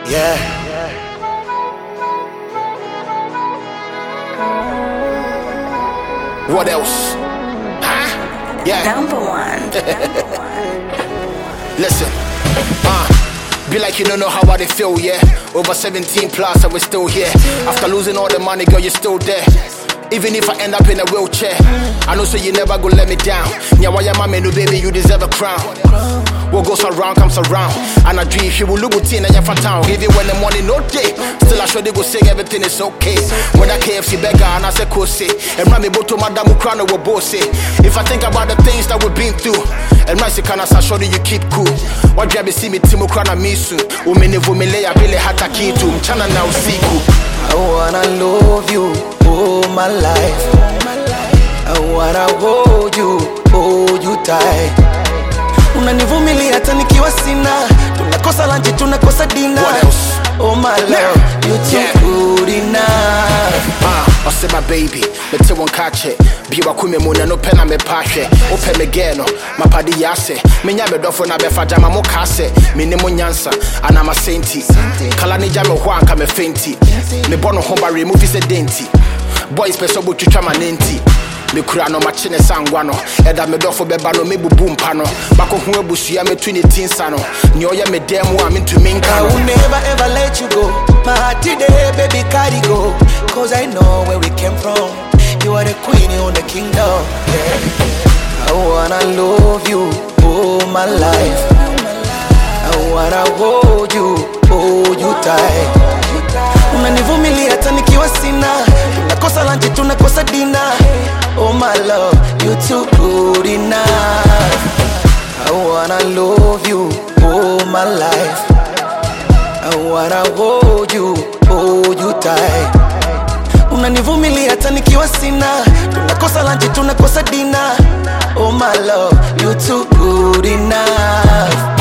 Yeah. What else? Huh? Yeah. Number one. Listen. Be like you don't know how I feel, yeah. Over 17 plus, and we're still here. After losing all the money, girl, you're still there. Even if I end up in a wheelchair, I know so you never gonna let me down. Nyawaya mama, no baby, you deserve a crown. What goes around comes around. And I dream she will look at in a town. Even when the money no day, still I sure they go sing everything is okay. When I KFC beggar and I say Kose, and Rami Boto Madame Ukrano will boss it. If I think about the things that we've been through, and Rasi Kana sure you keep cool. What you see me Timo Krana Misu, Umene Vumile, I really had a key to Chana now Siku. I wanna love you all my life. I wanna hold you tight. Unanivumilia hata nikiwa sina. Tunakosa lunch, tunakosa dinner. What else? Oh my love, you too good enough. I say my baby, me te won catch it. Biwa kume muna no pena me pashe. Ope me geno, my padi yase. Me nya me dofo na befa jama mo kase. Me ne mo nyansa, ana ma senti. Kala ni jame hwanka me fenti. Me bono homba remove se denti. Boys peso bu chucha manenti. Me kura no machine sangwano. Eda me dofo beba no me bubu mpano. Bako hu ebusuya me twini tinsano. Ni oya me demu a mintu minka. I will never ever let you go. My heart today, baby, carry go. Cause I know where we came from. You are the queen, you are the kingdom. Yeah. I wanna love you all my life. I wanna hold you tight. Unanivumilia hata nikiwa sina. Tunakosa lunch, tunakosa dinner. Oh my love, you too good enough. I wanna love you all my life. I wanna hold you tight. Unanivumilia hata nikiwa sina. Tunakosa lunch, tunakosa dinner. Oh my love, you too good enough.